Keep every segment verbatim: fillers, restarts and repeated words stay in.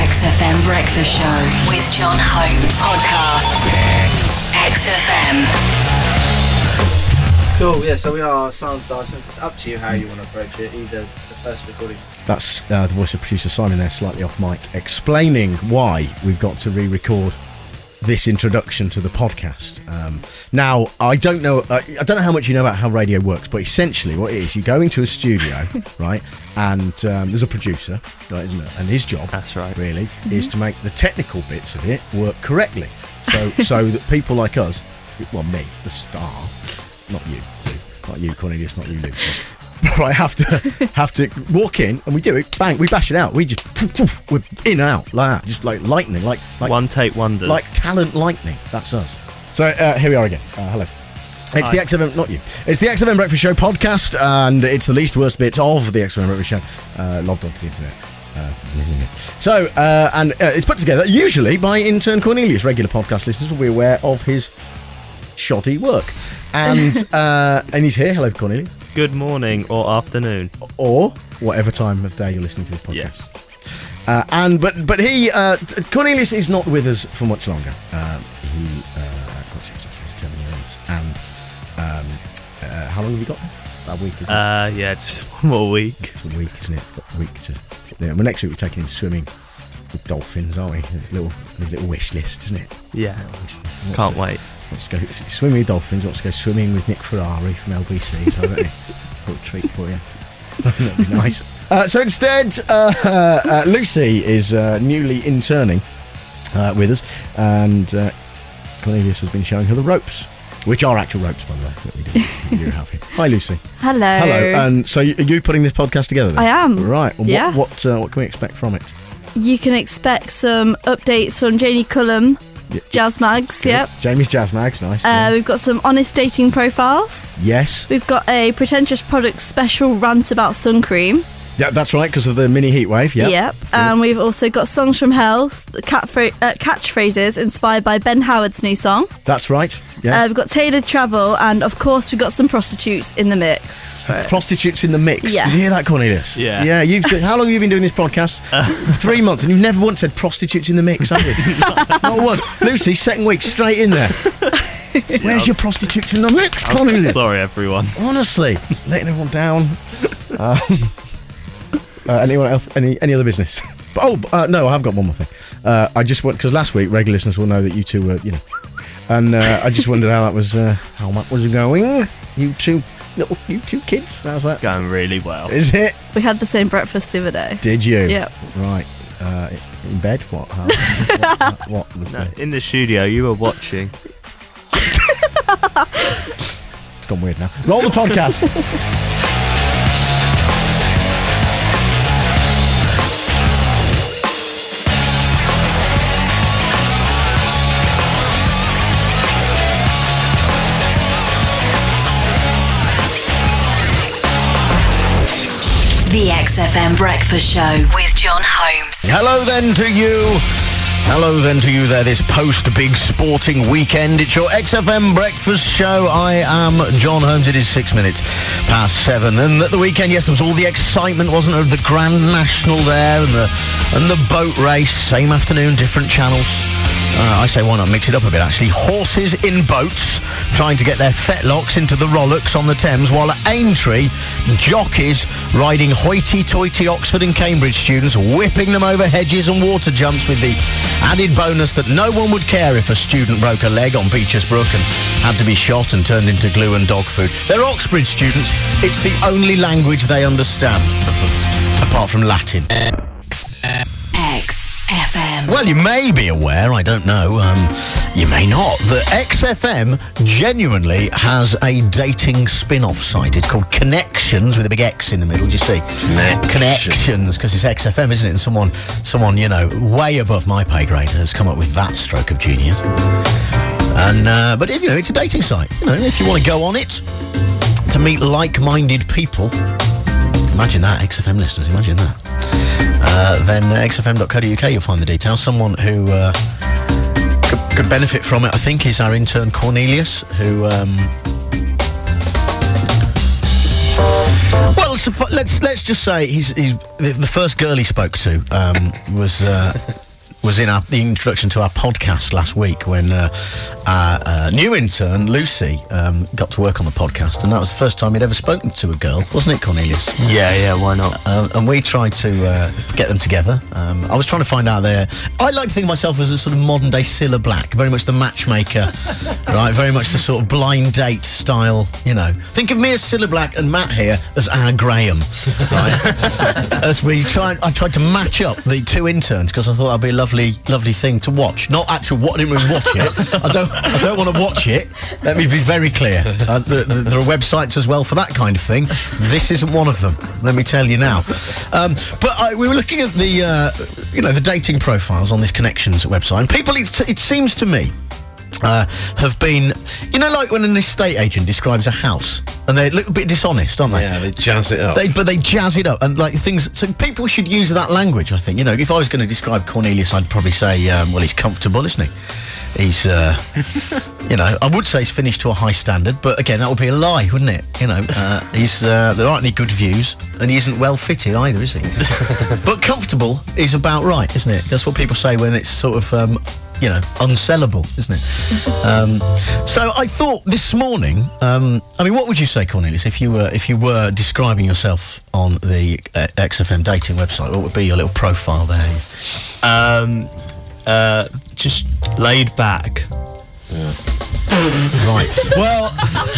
X F M Breakfast Show with John Holmes. Podcast. X F M. Cool, yeah, so we are Sounds License. It's up to you how you want to approach it, either the first recording. That's uh, the voice of producer Simon there, slightly off mic, explaining why we've got to re-record this introduction to the podcast. Um, now, I don't know uh, I don't know how much you know about how radio works, but essentially what it is, you go into a studio, right, and um, there's a producer, right, isn't there? And his job, that's right, really, mm-hmm. is to make the technical bits of it work correctly. So, so that people like us, well, me, the star, not you, not you, Cornelius, not you, Lucy. Right, have to have to walk in and we do it, bang, we bash it out. We just we're in and out like that, just like lightning, like, like one take wonders, like talent lightning. That's us. So uh, here we are again. Uh, hello. It's Hi. the X F M, not you. It's the X F M Breakfast Show podcast, and it's the least worst bits of the X F M Breakfast Show uh, logged onto the internet. Uh, so, uh, and uh, it's put together usually by intern Cornelius. Regular podcast listeners will be aware of his shoddy work, and uh, and he's here. Hello, Cornelius. Good morning or afternoon, or whatever time of day you're listening to this podcast. Yeah. Uh, and but but he uh, Cornelius is not with us for much longer. Um, he uh, got seven years, and um, uh, how long have we got? A week, isn't uh, it? Yeah, just one more week. It's a week, isn't it? A week to. Yeah, well, next week we're taking him swimming with dolphins, aren't we? His little his little wish list, isn't it? Yeah. Can't to, wait. Wants to go swimming with dolphins. Wants to go swimming with Nick Ferrari from L B C. So I don't know. Little treat for you. That'd be nice. Uh, so instead, uh, uh, Lucy is uh, newly interning uh, with us, and uh, Cornelius has been showing her the ropes, which are actual ropes, by the way, that we do, you have here. Hi, Lucy. Hello. Hello. And so, you, are you putting this podcast together then? I am. Right. Well, yes. What what, uh, what can we expect from it? You can expect some updates from Janie Cullum. Yeah. Jazz Mags, Good. Yep. Jamie's Jazz Mags, nice. Uh, yeah. We've got some honest dating profiles. Yes. We've got a pretentious product special rant about sun cream. Yeah, that's right, because of the mini heatwave. Yep. Yep. And we've also got songs from hell, cat fra- uh, catchphrases inspired by Ben Howard's new song. That's right. Yeah. Uh, we've got tailored travel, and of course we've got some prostitutes in the mix. Prostitutes in the mix. Yes. Did you hear that, Cornelius? Yeah. Yeah. You've. How long have you been doing this podcast? Uh. Three months, and you've never once said prostitutes in the mix, have you? Not once. Lucy, second week, straight in there. Where's yeah. your prostitutes in the mix, Cornelius? Sorry, everyone. Honestly, letting everyone down. Um, uh, anyone else? Any any other business? Oh uh, no, I have got one more thing. Uh, I just want because last week regular listeners will know that you two were, you know. And uh, I just wondered how that was, uh, how that was going. You two, little, you two kids. How's that? It's going really well. Is it? We had the same breakfast the other day. Did you? Yep. Right. Uh, in bed? What? How, what, what was no, that? In the studio, you were watching. It's gone weird now. Roll the podcast. The X F M Breakfast Show with John Holmes. Hello then to you. Hello then to you there this post-big sporting weekend. It's your X F M Breakfast Show. I am John Holmes. It is six minutes past seven. And at the weekend, yes, there was all the excitement, wasn't there, of the Grand National there and the, and the boat race. Same afternoon, different channels. Uh, I say why not mix it up a bit, actually. Horses in boats trying to get their fetlocks into the Rollocks on the Thames, while at Aintree, jockeys riding hoity-toity Oxford and Cambridge students, whipping them over hedges and water jumps, with the added bonus that no one would care if a student broke a leg on Beecher's Brook and had to be shot and turned into glue and dog food. They're Oxbridge students. It's the only language they understand, apart from Latin. X F M. Well, you may be aware, I don't know, um, you may not, that X F M genuinely has a dating spin-off site. It's called Connections, with a big X in the middle, do you see? Connections. Connections, because it's X F M, isn't it? And someone, someone, you know, way above my pay grade has come up with that stroke of genius. And, uh, but, you know, it's a dating site. You know, if you want to go on it to meet like-minded people, imagine that, X F M listeners, imagine that. Uh, then uh, x f m dot co dot u k, you'll find the details. Someone who uh, could, could benefit from it, I think, is our intern Cornelius, who... Um, well, so fu- let's let's just say he's, he's the, the first girl he spoke to um, was uh, was in our, the introduction to our podcast last week when uh, our uh, new intern Lucy um, got to work on the podcast, and that was the first time he'd ever spoken to a girl, wasn't it, Cornelius? Yeah, yeah, why not? Uh, and we tried to uh, get them together. Um, I was trying to find out there. I like to think of myself as a sort of modern day Cilla Black, very much the matchmaker, right? Very much the sort of blind date style, you know. Think of me as Cilla Black and Matt here as our Graham, right? As we tried, I tried to match up the two interns because I thought that'd be a lovely, lovely thing to watch. Not actual what I didn't really watch it. I don't, I don't want to watch it. Let me be very clear. Uh, the, the, there are websites as well for that kind of thing. This isn't one of them. Let me tell you now. Um, but I, we were looking at the, uh, you know, the dating profiles on this Connections website, and people, it, it seems to me, uh, have been, you know, like when an estate agent describes a house, and they're a little bit dishonest, aren't they? Yeah, they jazz it up. They, but they jazz it up, and like things. So people should use that language. I think, you know, if I was going to describe Cornelius, I'd probably say, um, well, he's comfortable, isn't he? He's, uh, you know, I would say he's finished to a high standard, but again, that would be a lie, wouldn't it? You know, uh, he's uh, there aren't any good views, and he isn't well fitted either, is he? But comfortable is about right, isn't it? That's what people say when it's sort of, um, you know, unsellable, isn't it? Um, so I thought this morning, um, I mean, what would you say, Cornelius, if you were if you were describing yourself on the uh, X F M dating website? What would be your little profile there? Um, uh, just laid back. Yeah. Right. Well,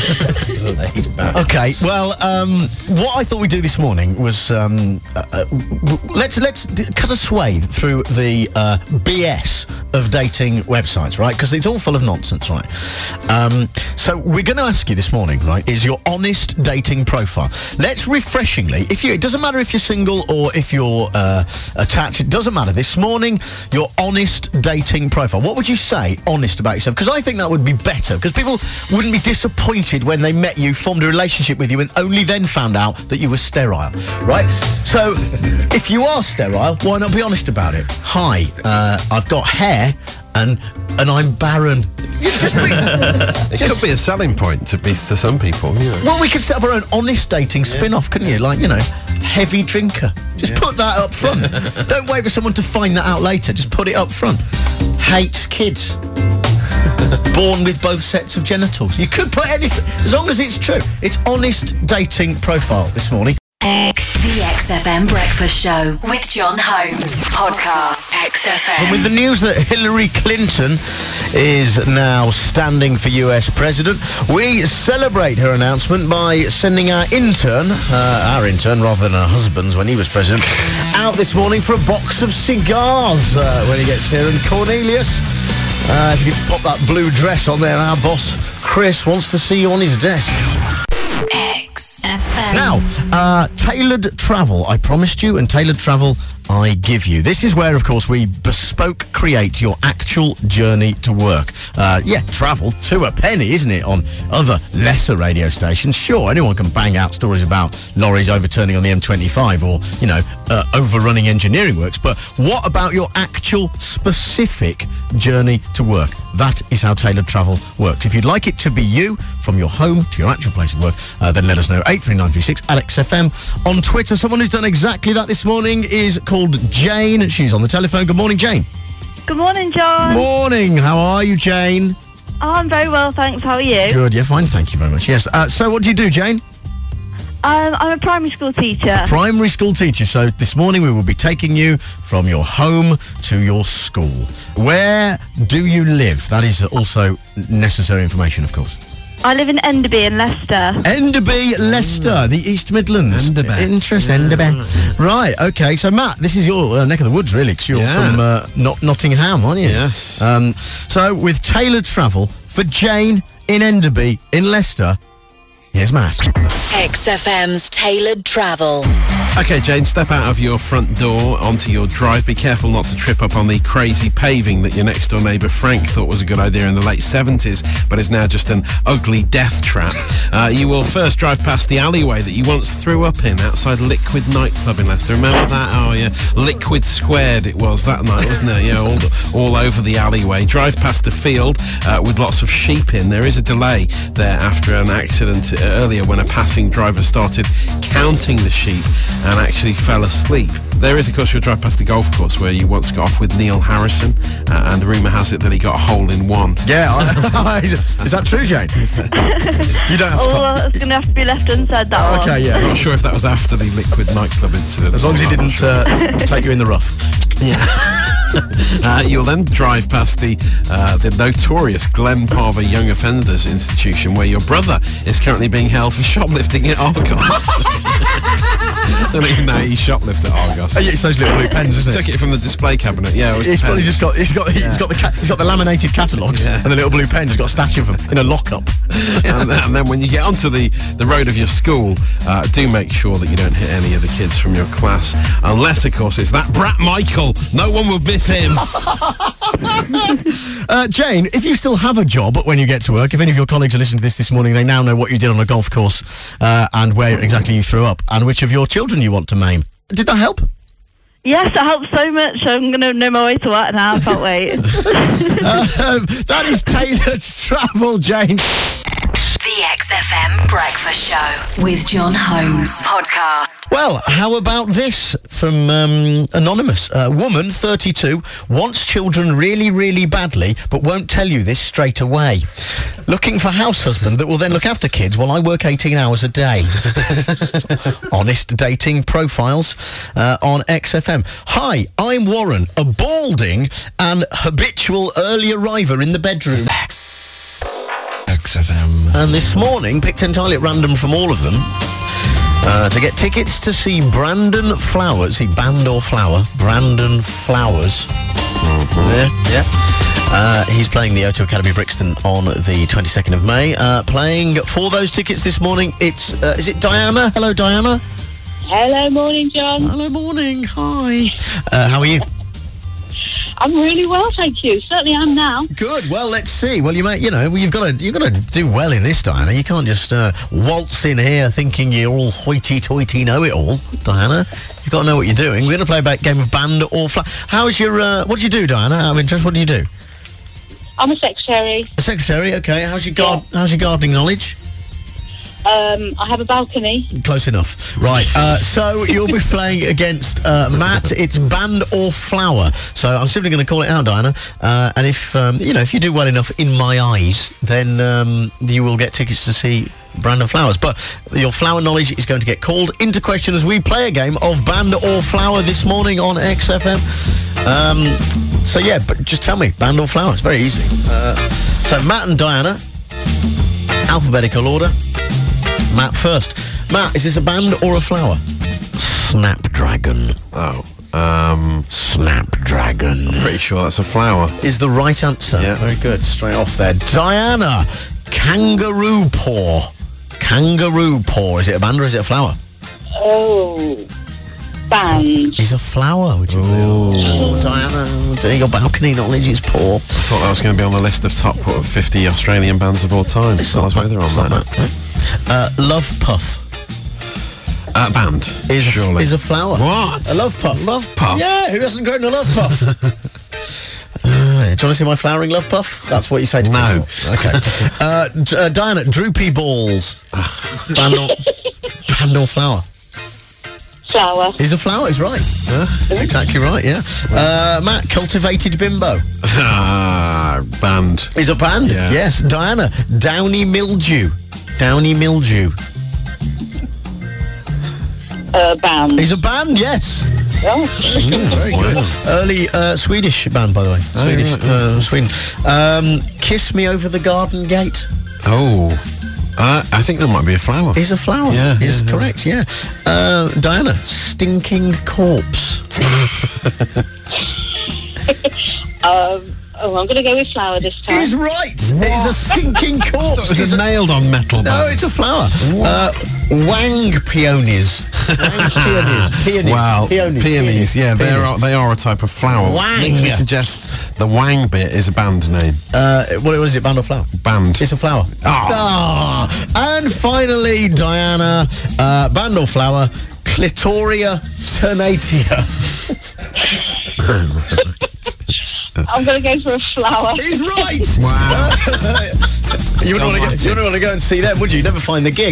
okay. Well, um, what I thought we'd do this morning was um, uh, uh, w- let's let's d- cut a swathe through the uh, B S of dating websites, right? Because it's all full of nonsense, right? Um, so we're going to ask you this morning, right? Is your honest dating profile? Let's refreshingly, if you, it doesn't matter if you're single or if you're uh, attached. It doesn't matter. This morning, your honest dating profile. What would you say, honest about yourself? Because I think that would be better. Because people wouldn't be disappointed when they met you, formed a relationship with you, and only then found out that you were sterile, right? So, if you are sterile, why not be honest about it? Hi, uh, I've got hair and and I'm barren. Just be, it just, could be a selling point to be to some people, you know. Well, we could set up our own honest dating spin-off, couldn't you? Like, you know, heavy drinker. Just Yeah. put that up front. Don't wait for someone to find that out later. Just put it up front. Hates kids. Born with both sets of genitals. You could put anything, as long as it's true. It's honest dating profile this morning. X, the X F M Breakfast Show with John Holmes. Podcast X F M. And with the news that Hillary Clinton is now standing for U S President, we celebrate her announcement by sending our intern, uh, our intern rather than our husband's when he was president, out this morning for a box of cigars uh, when he gets here. And Cornelius, uh, if you could pop that blue dress on there, our boss Chris wants to see you on his desk. X F M. Now, uh, tailored travel, I promised you, and tailored travel I give you. This is where, of course, we bespoke create your actual journey to work. Uh, yeah, travel to a penny, isn't it, on other lesser radio stations? Sure, anyone can bang out stories about lorries overturning on the M twenty-five or, you know, uh, overrunning engineering works, but what about your actual specific journey to work? That is how tailored travel works. If you'd like it to be you, from your home to your actual place of work, uh, then let us know. eight three nine three six at X F M on Twitter. Someone who's done exactly that this morning is called Jane. She's on the telephone. Good morning, Jane. Good morning, John. Morning. How are you, Jane? Oh, I'm very well, thanks. How are you? Good. Yeah, fine. Thank you very much. Yes. Uh, so what do you do, Jane? Um, I'm a primary school teacher. Primary school teacher. So this morning we will be taking you from your home to your school. Where do you live? That is also necessary information, of course. I live in Enderby in Leicester. Enderby, Leicester, the East Midlands. Enderby. Interest, Enderby. Right, okay. So, Matt, this is your uh, neck of the woods, really, because you're Yeah. from uh, Not- Nottingham, aren't you? Yes. Um, so, with tailored travel for Jane in Enderby in Leicester, here's Matt. X F M's Tailored Travel. Okay, Jane, step out of your front door onto your drive. Be careful not to trip up on the crazy paving that your next-door neighbour Frank thought was a good idea in the late seventies, but is now just an ugly death trap. Uh, you will first drive past the alleyway that you once threw up in outside Liquid nightclub in Leicester. Remember that? Oh, yeah. Liquid squared it was that night, wasn't it? Yeah, all, all over the alleyway. Drive past a field uh, with lots of sheep in. There is a delay there after an accident uh, earlier when a passing driver started counting the sheep and actually fell asleep. There is, of course, you'll drive past the golf course where you once got off with Neil Harrison, uh, and rumour has it that he got a hole in one. Yeah, I, is that true, Jane? You don't have to... Oh, well, it's going to have to be left unsaid, that Oh, one. okay, yeah. I'm not sure if that was after the Liquid nightclub incident. As long as he I'm not didn't sure. uh, take you in the rough. Yeah. uh, you'll then drive past the uh, the notorious Glen Parva Young Offenders Institution, where your brother is currently being held for shoplifting at Argos. I don't even know he shoplifted at Argos. Oh, yeah, it's those little blue pens, isn't it? Took it from the display cabinet. Yeah, it was He's probably pens. just got he's got he's got the ca- he's got the laminated catalogues Yeah. and the little blue pens. He's got a stash of them in a lockup. and, then, and then when you get onto the, the road of your school, uh, do make sure that you don't hit any of the kids from your class, unless, of course, it's that brat Michael. No one will miss him. Uh, Jane, if you still have a job when you get to work, if any of your colleagues are listening to this this morning, they now know what you did on a golf course uh, and where exactly you threw up and which of your children you want to maim. Did that help? Yes, it helps so much. I'm going to know my way to work now. I can't wait. um, that is tailored travel, Jane. The X F M Breakfast Show with John Holmes podcast. Well, how about this from um, Anonymous? A woman, thirty-two, wants children really, really badly, but won't tell you this straight away. Looking for house husband that will then look after kids while I work eighteen hours a day. Honest dating profiles uh, on X F M. Hi, I'm Warren, a balding and habitual early arriver in the bedroom. X. X F M. And this morning, picked entirely at random from all of them, uh, to get tickets to see Brandon Flowers. See, band or flower? Brandon Flowers. Mm-hmm. Yeah, yeah. Uh, he's playing the O two Academy Brixton on the twenty-second of May. Uh, playing for those tickets this morning, it's, uh, is it Diana? Hello, Diana. Hello, morning, John. Hello, morning. Hi. Uh, how are you? I'm really well, thank you. Certainly am now. Good. Well, let's see. Well, you may, you know, well, you've got to, you've got to do well in this, Diana. You can't just uh, waltz in here thinking you're all hoity-toity know-it-all, Diana. You've got to know what you're doing. We're going to play a game of band or flower. How's your? Uh, what do you do, Diana? Out of interest, what do you do? I'm a secretary. A secretary. Okay. How's your gar- Yeah. How's your gardening knowledge? Um, I have a balcony. Close enough. Right. Uh, so you'll be playing against uh, Matt. It's band or flower. So I'm simply going to call it out, Diana. Uh, and if um, you know, if you do well enough in my eyes, then um, you will get tickets to see Brandon Flowers. But your flower knowledge is going to get called into question as we play a game of band or flower this morning on X F M. Um, so yeah, but just tell me, band or flower. It's very easy. Uh, so Matt and Diana, alphabetical order. Matt first. Matt, is this a band or a flower? Snapdragon. Oh, um... Snapdragon. pretty sure that's a flower. Is the right answer. Yeah. Very good. Straight off there. Diana, kangaroo paw. Kangaroo paw. Is it a band or is it a flower? Oh, band. Is a flower, would you believe? Diana, your balcony knowledge is poor. I thought that was going to be on the list of top what, fifty Australian bands of all time. It's So I was not with her on it's that. not that. Uh, Love Puff. Uh, band, Is surely. A, is a flower. What? A love puff. Love puff? Yeah, who hasn't grown a love puff? uh, do you want to see my flowering love puff? That's what you say to No. people. Okay. uh, D- uh, Diana, droopy balls. band, or, band or flower? Flower. Is a flower, is right. Yeah, that's exactly right, yeah. Uh, Matt, cultivated bimbo. Ah, band. Is a band? Yeah. Yes. Diana, downy mildew. Downy mildew. Uh, band. Is a band, yes. Oh. Very good. Early uh, Swedish band, by the way. Swedish, right, yeah. uh, Sweden. Um, Kiss Me Over the Garden Gate Oh, uh, I think that might be a flower. is a flower. Yeah, is yeah, yeah. correct, yeah. Uh, Diana, Stinking Corpse. Um, oh, I'm going to go with flower this time. Is right. It's a stinking corpse. It was It's a a- nailed on metal No, band. it's a flower. Uh, Wang peonies. Peonies. Peonies. Well, Peonies. peonies, yeah, they Peonies. are they are a type of flower. Wang. Makes me suggest the Wang bit is a band name. Uh, what, what is it, band or flower? Band. It's a flower. Ah. Ah. And finally, Diana, uh, band or flower, Clitoria ternatia. I'm going to go for a flower. He's right! Wow. You wouldn't want to go, you wouldn't want to go and see them, would you? Never find the gig.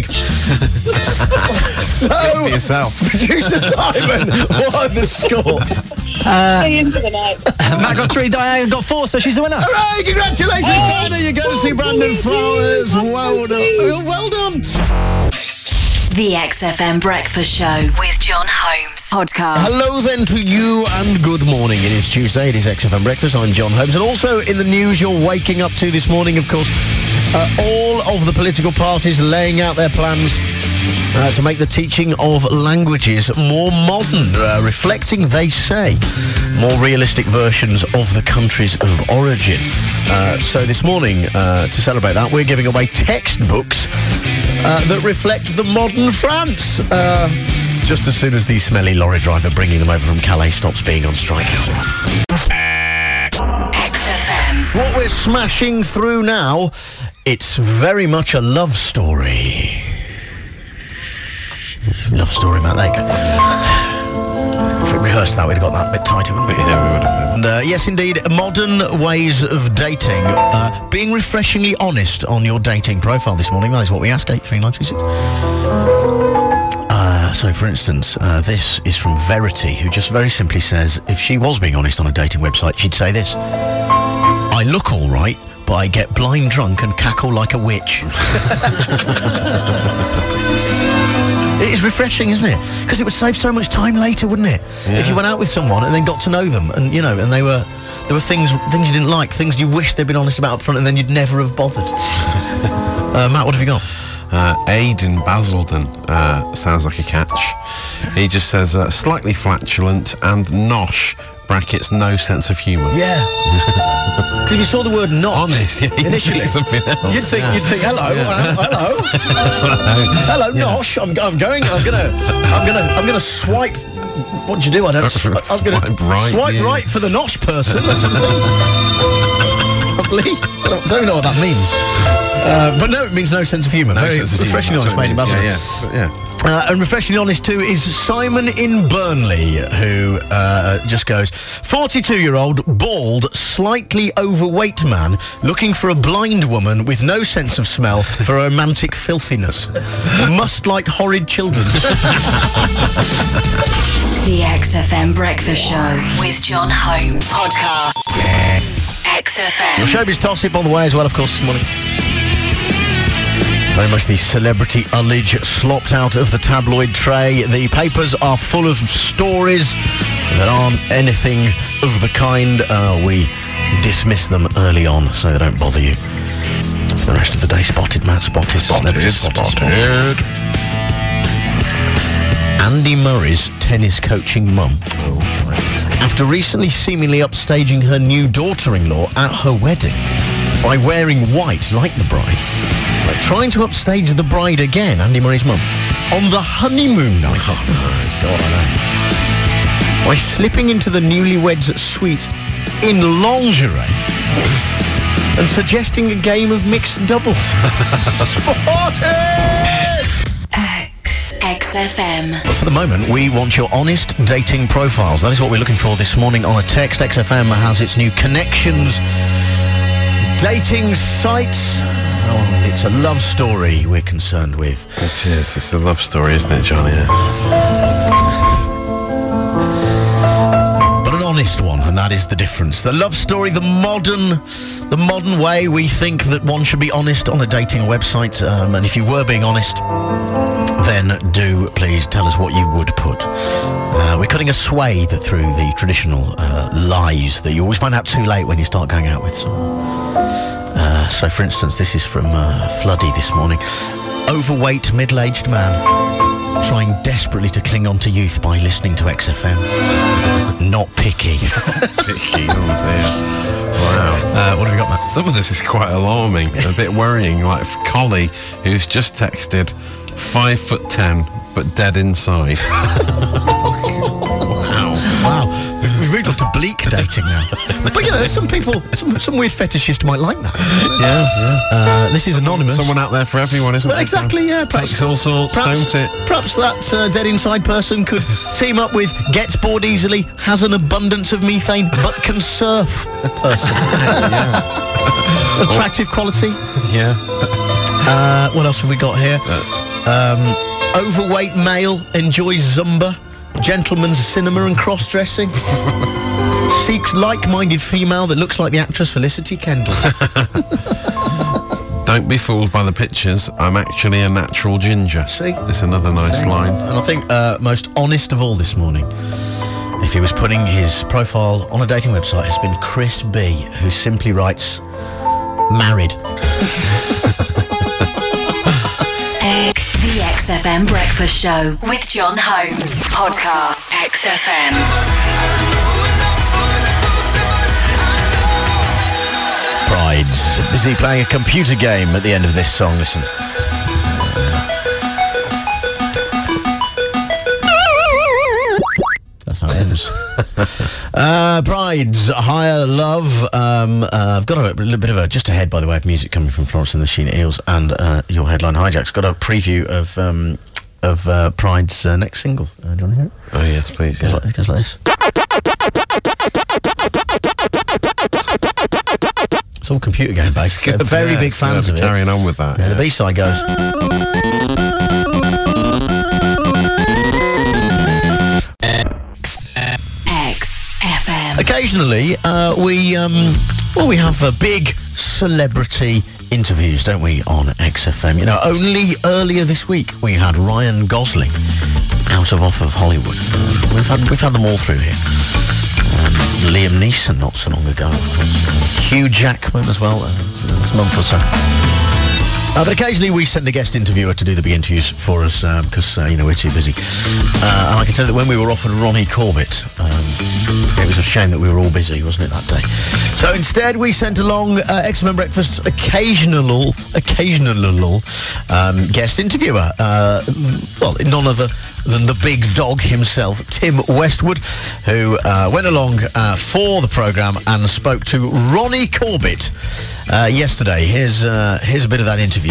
So, for yourself. Producer Simon, what are the scores? Stay into the night. Matt got three, Diane got four, so she's a winner. Hooray! Congratulations, Diana! You're going to see Brandon Flowers. Well done. Well done. The X F M Breakfast Show with John Holmes. Podcast. Hello then to you and good morning. It is Tuesday, it is X F M Breakfast. I'm John Holmes. And also in the news you're waking up to this morning, of course, uh, all of the political parties laying out their plans uh, to make the teaching of languages more modern, uh, reflecting, they say, more realistic versions of the countries of origin. Uh, so this morning, uh, to celebrate that, we're giving away textbooks uh, that reflect the modern France. Uh, just as soon as the smelly lorry driver bringing them over from Calais stops being on strike. X F M. What we're smashing through now, it's very much a love story. Love story, Matt. There you go. If we rehearsed that, we'd have got that a bit tighter, wouldn't we? Yeah, we would have. And, uh, yes, indeed, modern ways of dating. Uh, being refreshingly honest on your dating profile this morning. That is what we ask, eight three nine three six. Uh, so, for instance, uh, this is from Verity, who just very simply says, if she was being honest on a dating website, she'd say this: I look all right, but I get blind drunk and cackle like a witch. It is refreshing, isn't it? Because it would save so much time later, wouldn't it? Yeah. If you went out with someone and then got to know them, and you know, and they were there were things things you didn't like, things you wished they'd been honest about up front, and then you'd never have bothered. uh, Matt, what have you got? Uh, Aid in Basildon uh, sounds like a catch. He just says uh, slightly flatulent and nosh, brackets no sense of humour. Yeah. Because if you saw the word "not" Honest, yeah, you initially, think something else. you'd think yeah. you'd think hello, Yeah. uh, hello, hello, nosh. I'm, I'm going. I'm gonna. I'm gonna. I'm gonna swipe. What did you do? I don't. I was gonna Swipe right, Swipe yeah. right for the nosh person or something. Probably. I don't, don't know what that means. Uh, but no, it means no sense of humour. No Very sense of humour, refreshingly that's honest, what mate. it in means. Basildon. Yeah, yeah. Uh, and refreshingly honest too is Simon in Burnley, who uh, just goes, forty-two-year-old, bald, slightly overweight man looking for a blind woman with no sense of smell for romantic filthiness. Must like horrid children. The X F M Breakfast Show with John Holmes. Podcast. X F M. Your showbiz toss-up on the way as well, of course, this morning. Very much the celebrity ullage slopped out of the tabloid tray. The papers are full of stories that aren't anything of the kind. Uh, we dismiss them early on so they don't bother you. For the rest of the day, spotted, Matt, spotted, Spotted, spotted, spotted. Andy Murray's tennis coaching mum. After recently seemingly upstaging her new daughter-in-law at her wedding by wearing white like the bride, but trying to upstage the bride again, Andy Murray's mum, on the honeymoon night. Oh, God, I know. By slipping into the newlyweds' suite in lingerie and suggesting a game of mixed doubles. Spotted! X F M. But for the moment, we want your honest dating profiles. That is what we're looking for this morning on a text. X F M has its new Connections dating site. Oh, it's a love story we're concerned with. It is. It's a love story, isn't it, Johnny? But an honest one, and that is the difference. The love story, the modern, the modern way we think that one should be honest on a dating website. Um, and if you were being honest, then do please tell us what you would put. Uh, we're cutting a swathe through the traditional uh, lies that you always find out too late when you start going out with someone. Uh, so, for instance, this is from uh, Floody this morning. Overweight, middle-aged man trying desperately to cling on to youth by listening to X F M. Not picky. Picky, oh dear. Wow. Uh, what have you got, Matt? Some of this is quite alarming, a bit worrying. Like Collie, who's just texted, five foot ten, but dead inside. Wow. Wow. We've, we've moved on to bleak dating now. But, you know, there's some people, some, some weird fetishists might like that. Yeah, yeah. Uh, this is anonymous. Someone out there for everyone, isn't Well, there? exactly, yeah. Perhaps, Takes all sorts, perhaps, don't it? Perhaps that uh, dead inside person could team up with gets bored easily, has an abundance of methane, but can surf person. Yeah. Attractive quality. Yeah. Uh, what else have we got here? Um, overweight male enjoys Zumba, gentleman's cinema and cross-dressing. Seeks like-minded female that looks like the actress Felicity Kendall. Don't be fooled by the pictures. I'm actually a natural ginger. See? It's another nice See? line. And I think uh, most honest of all this morning, if he was putting his profile on a dating website, has been Chris B, who simply writes, married. X, the X F M Breakfast Show with John Holmes. Podcast X F M. Pride's busy playing a computer game at the end of this song. Listen. That's how it ends. uh, Pride's Higher Love. Um, uh, I've got a, a little bit of a, just ahead, by the way, of music coming from Florence and the Sheena Eels, and uh, your headline hijack's got a preview of um, of uh, Pride's uh, next single. Uh, do you want to hear it? Oh, yes, please. It goes, Yeah. like, it goes like this. It's all computer game based. They're very Yeah, big it's good. fans of it. Carrying on with that. Yeah, Yeah. the B-side goes. X F M. Occasionally, uh, we um, well, we have uh, big celebrity interviews, don't we, on X F M? You know, only earlier this week we had Ryan Gosling out of off of Hollywood. Uh, we've had we've had them all through here. Um, Liam Neeson not so long ago, of course. Hugh Jackman as well, uh, in the last month or so. Uh, but occasionally we send a guest interviewer to do the big interviews for us because, uh, uh, you know, we're too busy. Uh, and I can tell you that when we were offered Ronnie Corbett, um, it was a shame that we were all busy, wasn't it, that day? So instead we sent along uh, X F M Breakfast's occasional, occasional um, guest interviewer. Uh, well, none other than the big dog himself, Tim Westwood, who uh, went along uh, for the programme and spoke to Ronnie Corbett uh, yesterday. Here's, uh, here's a bit of that interview.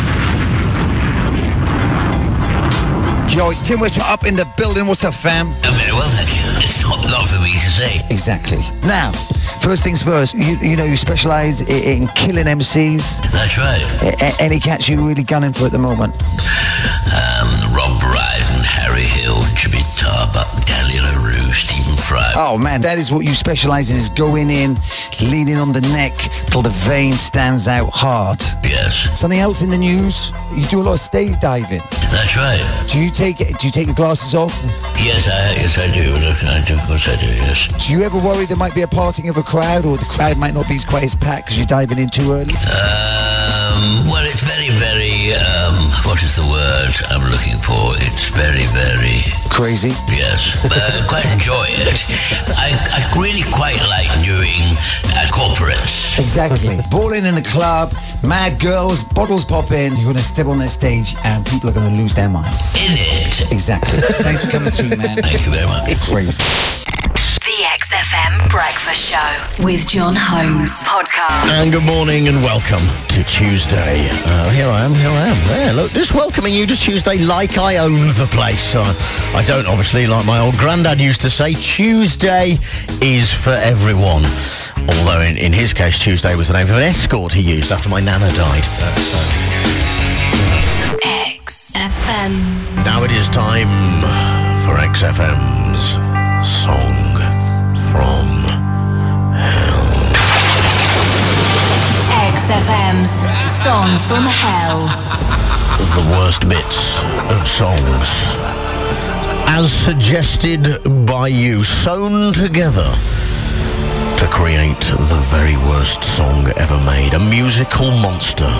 Yo, it's Tim Westwood up in the building. What's up, fam? I'm very well, thank you. It's not, not for me to say. Exactly. Now, first things first, you, you know you specialise in, in killing M Cs. That's right. A- a- any cats you really gunning for at the moment? Um, Rob Brydon, Harry Hill, Jimmy Tarbuck, Daniel LaRue, Stephen Fry. Oh, man, that is what you specialise in, is going in, leaning on the neck till the vein stands out hard. Yes. Something else in the news, you do a lot of stage diving. That's right. Do you take do you take your glasses off? Yes, I yes I do. Look, I do. Of course I do, yes. Do you ever worry there might be a parting of a crowd, or the crowd might not be as quite as packed because you're diving in too early? Um, well, it's very, very, um, what is the word I'm looking for? It's very, very... Crazy? Yes, but I quite enjoy it. I, I really quite like doing uh, corporates. Exactly. Balling in the club, mad girls, bottles pop in, you're going to step on that stage and people are going to lose their mind. In it. Exactly. Thanks for coming through, man. Thank you very much. It's crazy. The X F M Breakfast Show with John Holmes. Podcast. And good morning and welcome to Tuesday. Uh, here I am, here I am. There, look, just welcoming you to Tuesday like I own the place. I, I don't, obviously, like my old granddad used to say, Tuesday is for everyone. Although in, in his case, Tuesday was the name of an escort he used after my nana died. Uh, so. X F M. Now it is time for X F M's Song from Hell. X F M's Song from Hell. The worst bits of songs, as suggested by you, sewn together to create the very worst song ever made. A musical monster.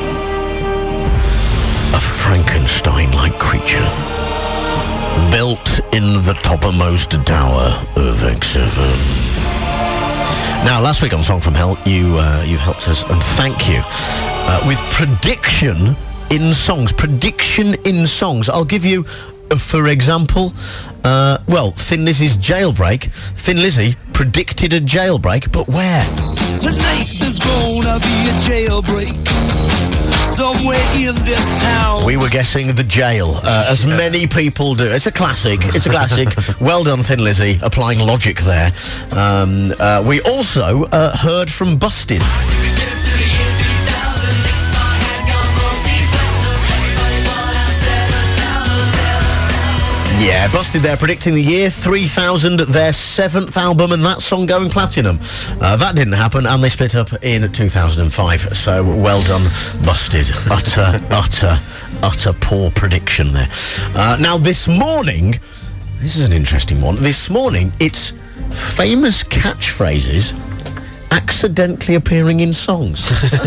A Frankenstein-like creature. Built in the toppermost tower of X F M. Now, last week on Song from Hell, you uh, you helped us, and thank you, uh, with prediction in songs. Prediction in songs. I'll give you, uh, for example, uh, well, Thin Lizzy's Jailbreak. Thin Lizzy predicted a jailbreak, but where? Tonight there's gonna be a jailbreak somewhere in this town. We were guessing the jail, uh, as many people do. It's a classic. It's a classic. Well done, Thin Lizzy, applying logic there. Um, uh, we also uh, heard from Busted. Yeah, Busted there, predicting the year three thousand, their seventh album, and that song going platinum. Uh, that didn't happen, and they split up in two thousand five, so well done, Busted. Utter, utter, utter poor prediction there. Uh, now, this morning, this is an interesting one. This morning, it's famous catchphrases accidentally appearing in songs.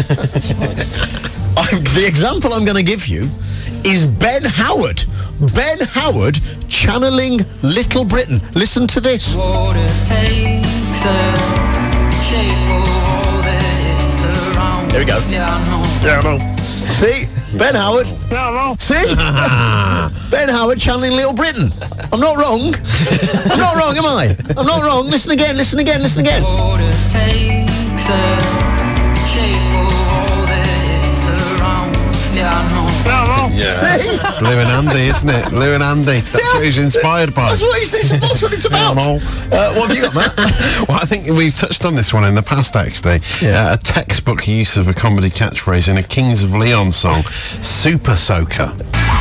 I'm, the example I'm going to give you is Ben Howard. Ben Howard channeling Little Britain. Listen to this. What it takes, the shape of all that surrounds. There we go. Yeah, I know. Yeah, I know. See? Ben Howard. Yeah, I know. See? Ben Howard channeling Little Britain. I'm not wrong. I'm not wrong, am I? I'm not wrong. Listen again, listen again, listen again. What it takes, the shape of all that surrounds. Yeah, I know. Yeah, I know. Yeah. See? It's Lou and Andy, isn't it? Lou and Andy. That's Yeah. what he's inspired by. That's what, it's, this, that's what it's about. Yeah, Uh, what have you got, Matt? Well, I think we've touched on this one in the past, actually. Yeah. Uh, a textbook use of a comedy catchphrase in a Kings of Leon song, Super Soaker.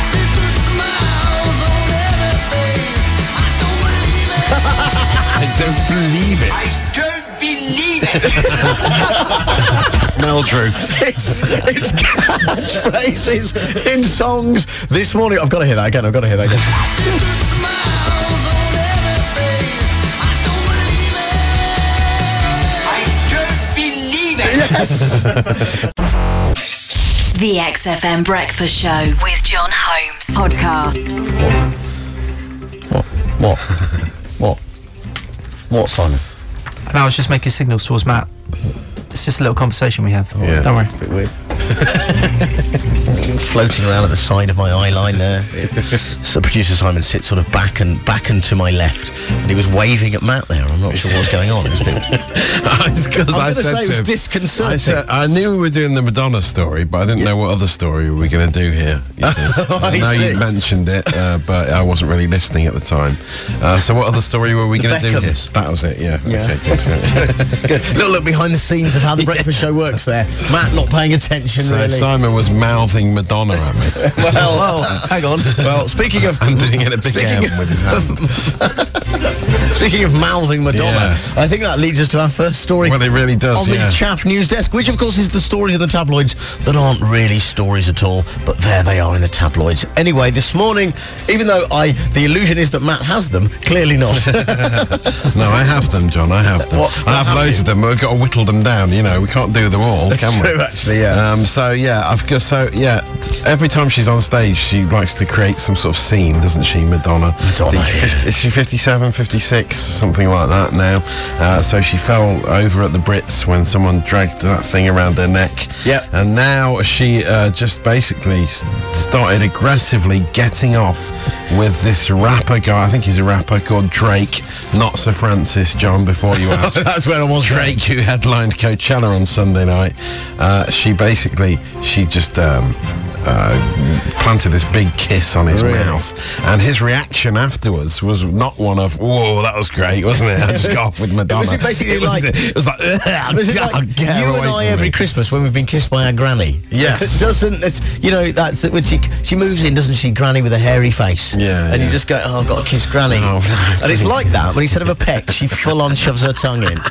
I don't believe it. I don't believe it. It's Meldrew. It's, it's catchphrases in songs this morning. I've got to hear that again. I've got to hear that again. I don't believe it. Yes. The X F M Breakfast Show with John Holmes. Podcast. What? What? What? What, Simon? And I was just making signals towards Matt. It's just a little conversation we have. Yeah. Don't worry. A bit weird. Floating around at the side of my eye line there. So producer Simon sits sort of back and back and to my left, and he was waving at Matt there. I'm not sure what's going on. It was a bit... Because I'm I going to said say it to was him, disconcerting. I, said, I knew we were doing the Madonna story, but I didn't know what other story we were going to do here. You see. I I know see. you mentioned it, uh, but I wasn't really listening at the time. Uh, so what other story were we The going to do here? Beckhams. That was it, yeah. Yeah. Okay, good. Good. Little look behind the scenes of how the breakfast show works there. Matt not paying attention, So really. Simon was mouthing Madonna at me. Well, well, hang on. Well, speaking of... I'm doing it a big Speaking M with his hand. Speaking of mouthing Madonna, Yeah. I think that leads us to our first story. Well, it really does, On the yeah. Chaff News Desk, which of course is the stories in the tabloids that aren't really stories at all, but there they are in the tabloids. Anyway, this morning, even though I, the illusion is that Matt has them, clearly not. No, I have them, John. I have them. What- I have what have loads you? of them. We've got to whittle them down. You know, we can't do them all, That's can we? true, actually, yeah. Um, so yeah, I've got so yeah. t- Every time she's on stage, she likes to create some sort of scene, doesn't she, Madonna? Madonna, The yeah. fifty Is she fifty-seven, fifty-six, something like that now? Uh, so she fell over at the Brits when someone dragged that thing around her neck. Yep. And now she uh, just basically s- started aggressively getting off with this rapper guy. I think he's a rapper called Drake, not Sir Francis, John. Before you ask. That's where I was. Drake, who headlined Coachella on Sunday night, uh, she basically, she just um, uh, planted this big kiss on his Really? mouth. And his reaction afterwards was not one of, whoa, that was great, wasn't it? I just got off with Madonna. Was it basically It was- like- It was like, "Ugh, Was it God, like get her you and away I from every me." Christmas when we've been kissed by our granny? Yes. It doesn't, it's, you know, that's when she she moves in, doesn't she, granny with a hairy face? Yeah, And you yeah. just go, oh, I've got to kiss granny. Oh, no. And it's like that, but instead of a peck, she full on shoves her tongue in.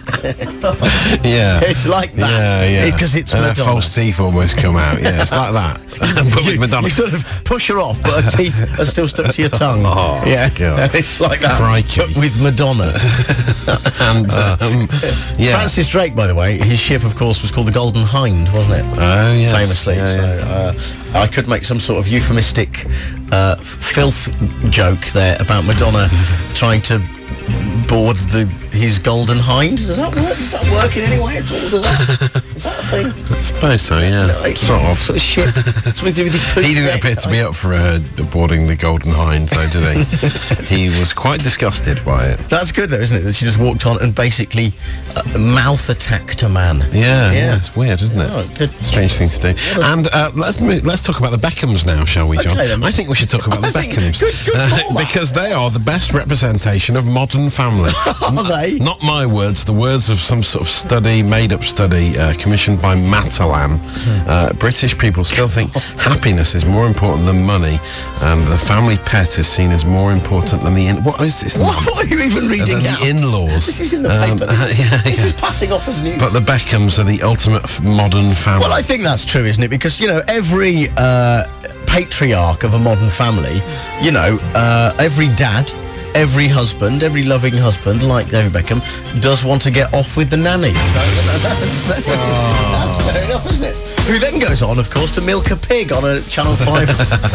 Yeah. It's like that. Yeah, yeah. Because it's and her Madonna. false teeth almost come out. Yeah, it's like that. But with you, Madonna. you sort of push her off, but her teeth are still stuck to your tongue. Oh, yeah, God. it's like that. Crikey. But with Madonna. and uh, um, yeah. Francis Drake, by the way, his ship, of course, was called the Golden Hind, wasn't it? Oh, yes. Famously. Yeah, so yeah. Uh, I could make some sort of euphemistic uh, filth joke there about Madonna trying to board the his Golden Hind. Does that work? Does that work in any way at all? Does that? Is that a thing? I suppose so, yeah. Like, sort of. Sort of shit. Something to do with his poop. He didn't appear to be up for uh, boarding the Golden Hind, though, did he? He was quite disgusted by it. That's good, though, isn't it? That she just walked on and basically uh, mouth attacked a man. Yeah, Yeah. yeah, it's weird, isn't it? Oh, good. Strange thing to do. And uh, let's move, let's talk about the Beckhams now, shall we, John? Okay, then. I think we should talk about the I think- Beckhams. good- good Uh, call, Matt. because they are the best representation of modern family. Are they? Not my words, the words of some sort of study, made-up study, uh, commissioned by Matalan. Uh, British people still think happiness is more important than money, and the family pet is seen as more important than the... In- what is this? What, what are you even reading Than out? the in-laws. This is in the Um, paper. This, is, yeah, this yeah. is passing off as news. But the Beckhams are the ultimate f- modern family. Well, I think that's true, isn't it? Because, you know, every uh, patriarch of a modern family, you know, uh, every dad, every husband, every loving husband, like David Beckham, does want to get off with the nanny. So that's fair, that's fair enough, isn't it? Who then goes on, of course, to milk a pig on a Channel five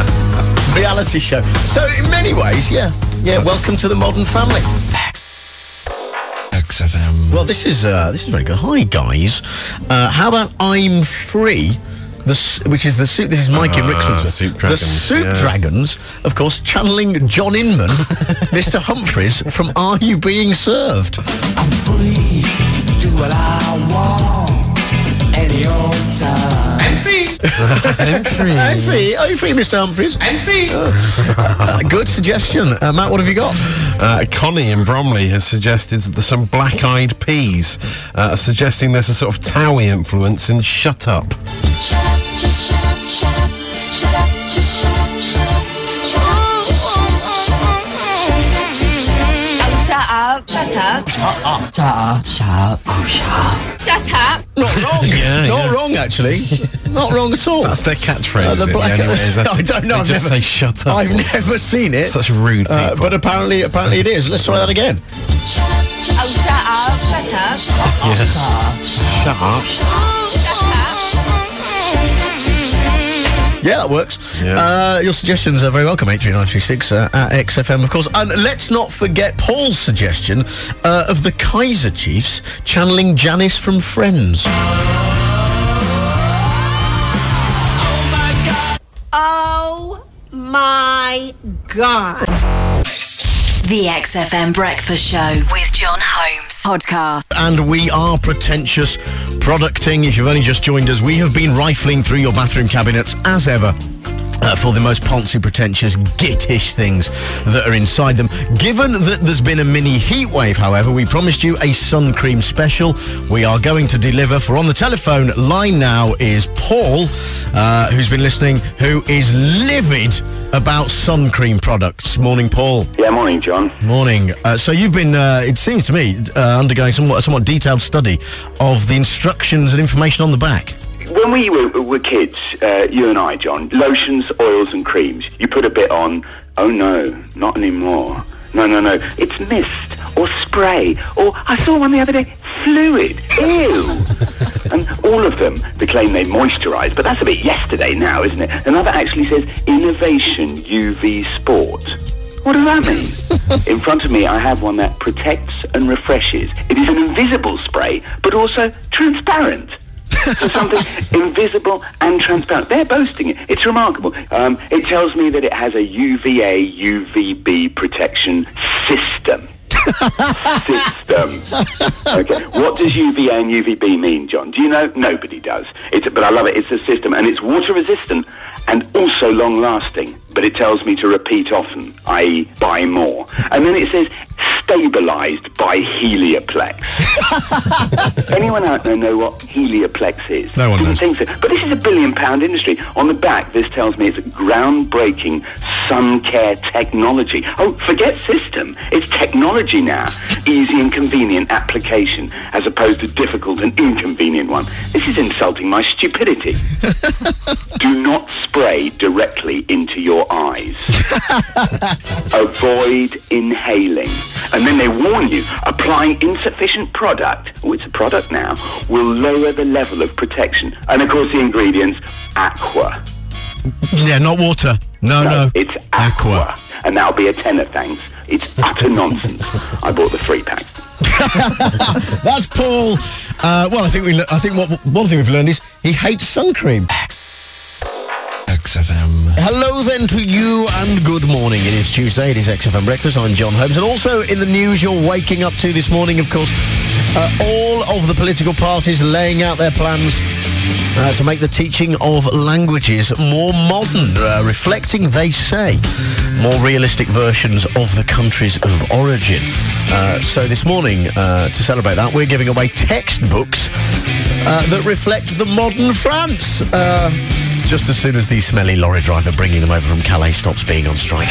reality show. So, in many ways, yeah. Yeah, welcome to the modern family. X F M. Well, this is uh, this is very good. Hi, guys. Uh, how about I'm Free? The, s- which is the soup. This is Mike in Ah, Rixon's. Soup The Dragons, Soup yeah. Dragons, of course, channeling John Inman, Mister Humphreys from Are You Being Served? I'm free to do what I want any old time. I'm free. I'm free. I'm free. Are you free, Mister Humphreys? I'm free. Uh, good suggestion, uh, Matt. What have you got? Uh, Connie in Bromley has suggested that there's some black-eyed peas, uh, suggesting there's a sort of Towie influence in Shut Up. Shut up, just shut up, shut up, shut up, just shut up, shut up, shut up, just shut up, shut up, shut up, just shut up. Shut up, shut up, Shut up, shut up, oh, shut up. shut up. Not wrong. Yeah, Not yeah. wrong, actually. Not wrong at all. That's their catchphrase. Uh, is the it? black. Anyway, is that- I don't know. They I've just never, say shut up. I've never seen it. Such rude people. Uh, but apparently, apparently it is. Let's try that again. Shut up, just Oh, shut up, shut up, shut up, Yes. shut up, Shut up. shut up, shut up, shut up, shut up, just shut up. Yeah, that works. Yeah. Uh, your suggestions are very welcome. eight three nine three six uh, at X F M, of course. And let's not forget Paul's suggestion uh, of the Kaiser Chiefs channeling Janice from Friends. Oh my God. The X F M Breakfast Show with John Holmes podcast. And we are pretentious producting. If you've only just joined us, we have been rifling through your bathroom cabinets as ever. Uh, for the most poncy, pretentious, gittish things that are inside them. Given that there's been a mini heat wave, however, we promised you a sun cream special. We are going to deliver. For on the telephone line now is Paul, uh, who's been listening, who is livid about sun cream products. Morning, Paul. Yeah, morning, John. Morning. Uh, so you've been, uh, it seems to me, uh, undergoing somewhat, a somewhat detailed study of the instructions and information on the back. When we were, were kids, uh, you and I, John, lotions, oils and creams, you put a bit on, oh no, not anymore. No, no, no, it's mist or spray or, I saw one the other day, fluid. Ew. And all of them, they claim they moisturise, but that's a bit yesterday now, isn't it? Another actually says Innovation U V Sport. What does that mean? In front of me, I have one that protects and refreshes. It is an invisible spray, but also transparent. So something invisible and transparent. They're boasting it. It's remarkable. Um, it tells me that it has a U V A, U V B protection system. System. Okay. What does U V A and U V B mean, John? Do you know? Nobody does. It's, but I love it. It's a system, and it's water resistant and also long lasting. But it tells me to repeat often, that is, buy more. And then it says stabilised by Helioplex. Anyone out there know what Helioplex is? No one Didn't knows. think so. But this is a billion pound industry. On the back, this tells me it's groundbreaking sun care technology. Oh, forget system. It's technology now. Easy and convenient application as opposed to difficult and inconvenient one. This is insulting my stupidity. Do not spray directly into your eyes. Avoid inhaling. And then they warn you, applying insufficient product, oh, it's a product now, will lower the level of protection. And of course the ingredients, aqua. Yeah, not water. No, no. It's aqua. And that'll be a tenner, thanks. It's utter nonsense. I bought the free pack. That's Paul. Uh, well, I think we. Le- I think what one thing we've learned is he hates sun cream. X F M. Hello then to you and good morning. It is Tuesday. It is X F M Breakfast. I'm John Holmes, and also in the news you're waking up to this morning, of course, uh, all of the political parties laying out their plans uh, to make the teaching of languages more modern, uh, reflecting, they say, more realistic versions of the countries of origin. Uh, so this morning, uh, to celebrate that, we're giving away textbooks uh, that reflect the modern France. Uh, just as soon as the smelly lorry driver bringing them over from Calais stops being on strike.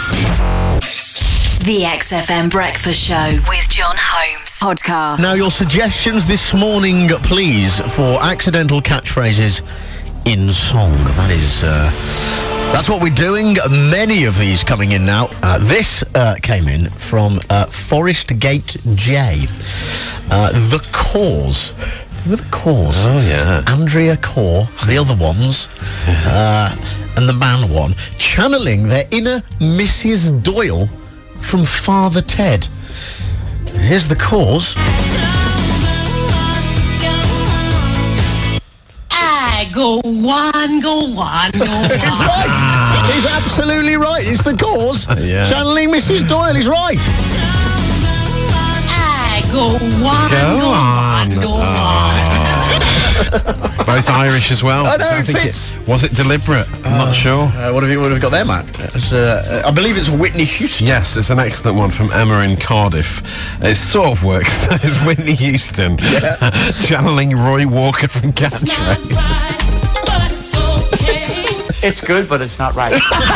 The X F M Breakfast Show with John Holmes podcast. Now, your suggestions this morning, please, for accidental catchphrases in song. That is, uh, that's what we're doing. Many of these coming in now. Uh, this uh, came in from uh, Forest Gate J. Uh, the Cause. With the Cause. Oh, yeah. Andrea Core, the other ones, uh, and the man one, channeling their inner Missus Doyle from Father Ted. Here's the Cause. I go on, go on, go on. He's right. He's absolutely right. It's the Cause. Yeah. Channeling Missus Doyle. He's right. I go on, Go go on. on, go Oh. Both Irish as well. I know, it think fits. It, was it deliberate? I'm not sure. Uh, what have you what have you got there, Matt? It's, uh, I believe it's Whitney Houston. Yes, it's an excellent one from Emma in Cardiff. It sort of works. It's Whitney Houston channeling Roy Walker from Catchphrase. It's good, but it's not right.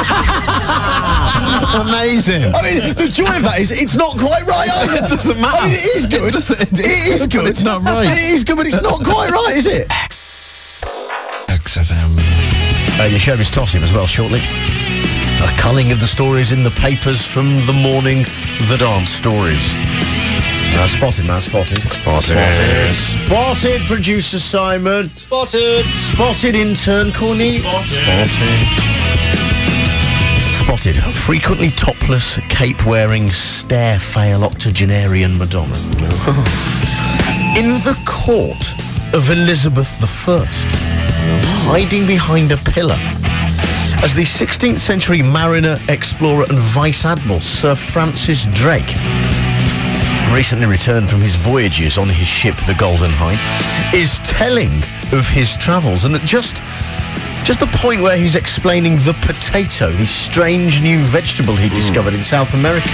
Amazing. I mean, the joy of that is it's not quite right either. It doesn't matter. I mean, it is good. It, doesn't- it, It is good. But it's not right. It is good, but it's not quite right, is it? X F M. Uh, your show is tossing as well shortly. A culling of the stories in the papers from the morning that aren't stories. Uh, spotted, man, spotted. Spotted. Spotted. Spotted, producer Simon. Spotted. Spotted, intern Corny. Spotted. Spotted. Frequently topless, cape-wearing, stare-fail octogenarian Madonna. In the court of Elizabeth the First, hiding behind a pillar, as the sixteenth century mariner, explorer and vice admiral Sir Francis Drake recently returned from his voyages on his ship the Golden Hind, is telling of his travels, and at just just the point where he's explaining the potato, the strange new vegetable he discovered in South America,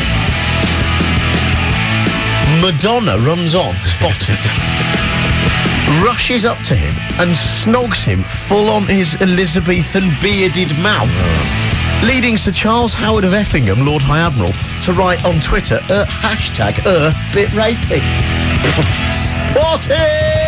Madonna runs on, spotted, rushes up to him and snogs him full on his Elizabethan bearded mouth, leading Sir Charles Howard of Effingham, Lord High Admiral, to write on Twitter, uh, hashtag, uh, bit rapey. Spotted!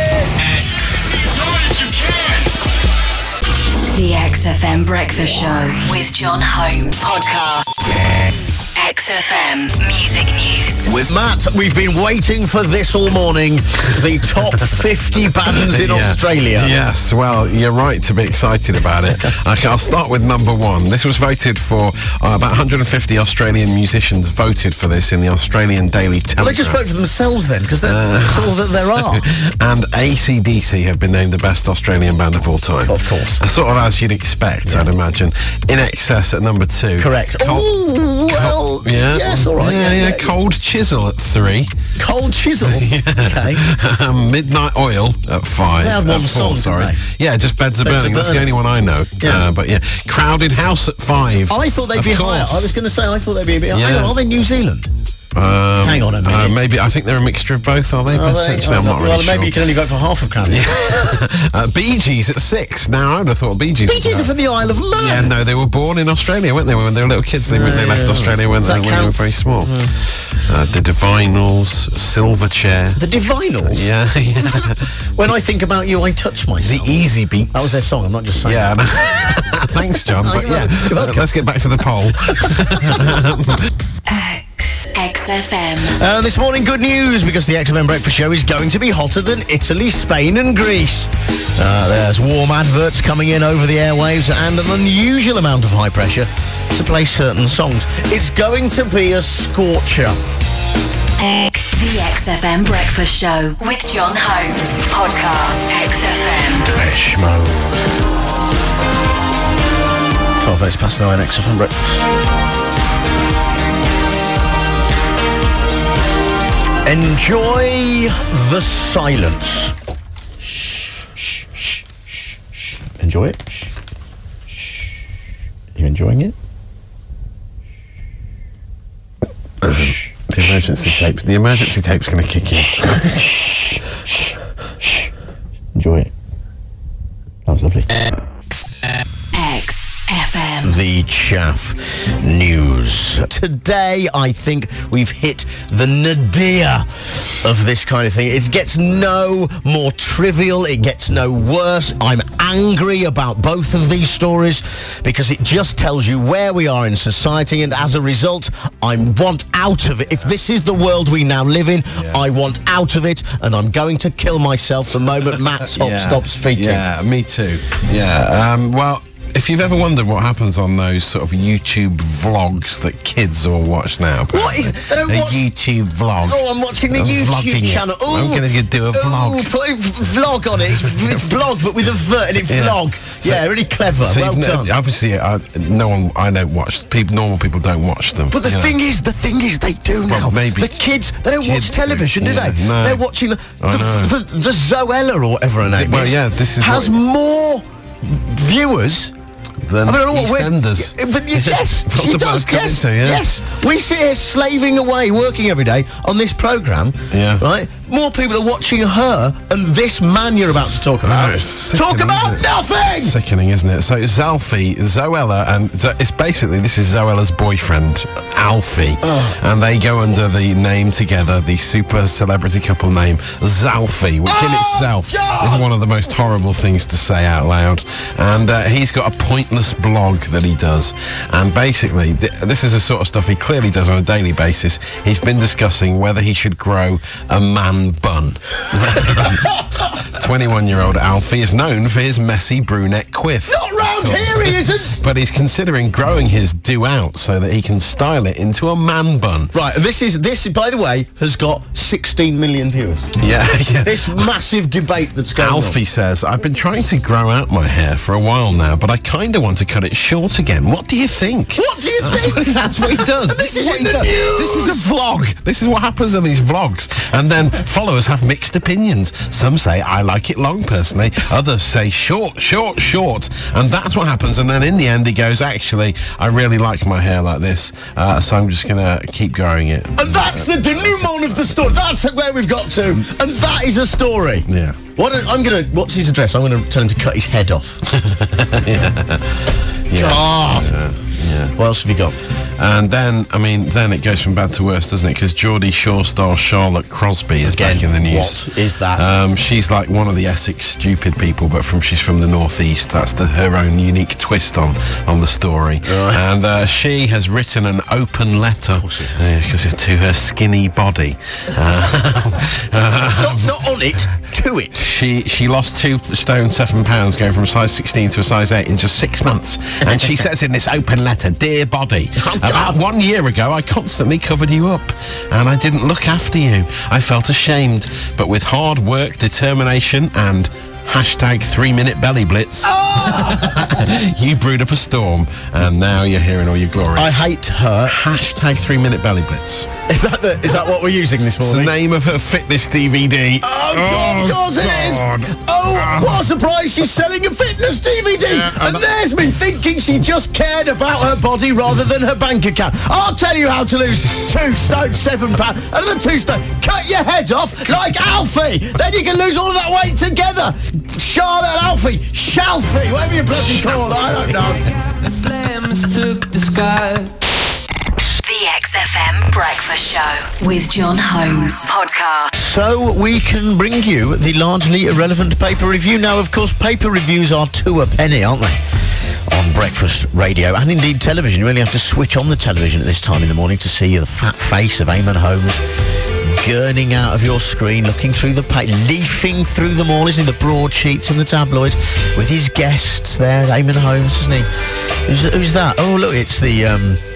The X F M Breakfast Show with John Holmes podcast. X F M Music News. With Matt, we've been waiting for this all morning. The top fifty bands in Yeah. Australia. Yes, well, you're right to be excited about it. Okay, I'll start with number one. This was voted for, uh, about one hundred fifty Australian musicians voted for this in the Australian Daily Telegraph. Well, they just vote for themselves then, because that's all that there are. And A C D C have been named the best Australian band of all time. Of course. Sort of as you'd expect, I'd imagine. In Excess at number two. Correct. Cold, Ooh, well, yeah. yes, all right. Yeah, yeah. Cold Chisel at three. Cold Chisel? Okay. Um, Midnight Oil at five. They had one at four, song, sorry. didn't Yeah, just Beds Are Beds Are Burning. That's the Burning. only one I know. Yeah. Uh, but yeah. Crowded House at five. I thought they'd Of be course. higher. I was going to say, I thought they'd be a bit higher. Yeah. Hang on, are they New Zealand? Um, Hang on a minute. Uh, maybe, I think they're a mixture of both, are they? Are they? Potentially, Oh, I'm no, not really well, sure. maybe you can only vote for half of Crowded. uh, Bee Gees at six. Now, I would have thought Bee Gees. Bee was Gees about- are from the Isle of Man. Yeah, no, they were born in Australia, weren't they? When they were little kids, they, when they left Australia when, Does they, that when they were count? very small. Uh, the Divinals, Silverchair. The Divinals? Yeah, yeah. When I think about you, I touch myself. The Easy Beats. That was their song, I'm not just saying. Yeah, no. Thanks, John. No, But you're yeah, welcome. You're welcome. let's get back to the poll. X F M. Uh, this morning, good news, because the X F M Breakfast Show is going to be hotter than Italy, Spain and Greece. Uh, there's warm adverts coming in over the airwaves and an unusual amount of high pressure to play certain songs. It's going to be a scorcher. X. The X F M Breakfast Show with John Holmes. Podcast X F M. Depeche Mode. twelve minutes past nine, X F M Breakfast. Enjoy the silence. Shh, shh, shh, shh, shh. Enjoy it. Shh, shh. You enjoying it? Shh. The emergency tape. The emergency tape's going to kick in. Shh, shh, shh. Enjoy it. That was lovely. X F M. The Chaff News. Today, I think we've hit the nadir of this kind of thing. It gets no more trivial. It gets no worse. I'm angry about both of these stories because it just tells you where we are in society, and as a result, I want out of it. If this is the world we now live in, yeah. I want out of it, and I'm going to kill myself the moment Matt stops, yeah. stops speaking. Yeah, me too. Yeah, um, well... If you've ever wondered what happens on those sort of YouTube vlogs that kids all watch now. What is... They don't a watch... YouTube vlog. Oh, I'm watching the I'm YouTube channel. It. I'm going to do a vlog. Ooh, put a vlog on it. It's, it's blog, but with a V and it yeah. vlog. So, yeah, really clever. So well done. No, obviously, I, no one... I don't watch... People, normal people don't watch them. But the thing know. is, the thing is, they do now. Well, maybe the kids, they don't kids watch television, do, do yeah, they? No. They're watching the, I the, know. the, the Zoella or whatever her name well, is. yeah, this is... Has what, more viewers... Then I, mean, I don't know what EastEnders. Yeah, but yes, she does. Yes, to, yeah. yes. We sit here slaving away, working every day on this programme. Yeah. Right. More people are watching her and this man you're about to talk about. Oh, talk about nothing. Sickening, isn't it? So it's Alfie, Zoella, and Zo- it's basically this is Zoella's boyfriend, Alfie, oh. and they go under the name together, the super celebrity couple name, Zalfie, which oh, in itself God. is one of the most horrible things to say out loud. And uh, he's got a pointless blog that he does, and basically th- this is the sort of stuff he clearly does on a daily basis. He's been discussing whether he should grow a man bun. twenty-one-year-old Alfie is known for his messy brunette quiff. Not round here, he isn't! But he's considering growing his do out so that he can style it into a man bun. Right, this is this, by the way, has got sixteen million viewers. Yeah, yeah. This massive debate that's going Alfie on. says, I've been trying to grow out my hair for a while now, but I kind of want to cut it short again. What do you think? What do you that's think? What, that's what he does. this, this is what in he the does. news. This is a vlog. This is what happens in these vlogs. And then followers have mixed opinions. Some say, I like it long, personally. Others say, short, short, short. And that's what happens. And then in the end, he goes, actually, I really like my hair like this, uh, so I'm just going to keep growing it. And that's the denouement of the story. That's where we've got to. And that is a story. Yeah. What I'm going to... What's his address? I'm going to tell him to cut his head off. yeah. yeah. God. Yeah. Yeah. What else have you got? And then, I mean, then it goes from bad to worse, doesn't it? Because Geordie Shore star Charlotte Crosby is Again, back in the news. What is that? Um, she's like one of the Essex stupid people, but from she's from the northeast. That's the, her own unique twist on on the story. Right. And uh, she has written an open letter uh, to her skinny body. Uh, not, not on it, to it. She she lost two stone seven pounds, going from size sixteen to a size eight in just six months. And she says in this open letter, "Dear body, oh, about one year ago, I constantly covered you up, and I didn't look after you. I felt ashamed, but with hard work, determination, and hashtag three-minute belly blitz, oh! you brewed up a storm, and now you're here in all your glory." I hate her. Hashtag three-minute belly blitz. Is that the, is that what we're using this morning? It's the name of her fitness D V D. Oh, God, of course it is. Oh, what a surprise. She's selling a fitness D V D. Yeah, and there's me thinking she just cared about her body rather than her bank account. I'll tell you how to lose two stone, seven pounds. Another two stone. Cut your head off like Alfie. Then you can lose all of that weight together. Charlotte and Alfie. Shalfie. Whatever you bloody call it. I don't know. Slams took the sky. The X F M Breakfast Show with John Holmes podcast. So we can bring you the largely irrelevant paper review. Now, of course, paper reviews are two a penny, aren't they? On breakfast radio and indeed television. You really have to switch on the television at this time in the morning to see the fat face of Eamon Holmes gurning out of your screen, looking through the paper, leafing through them all, isn't he? The broadsheets and the tabloids with his guests there, Eamon Holmes, isn't he? Who's, who's that? Oh, look, it's the... Um,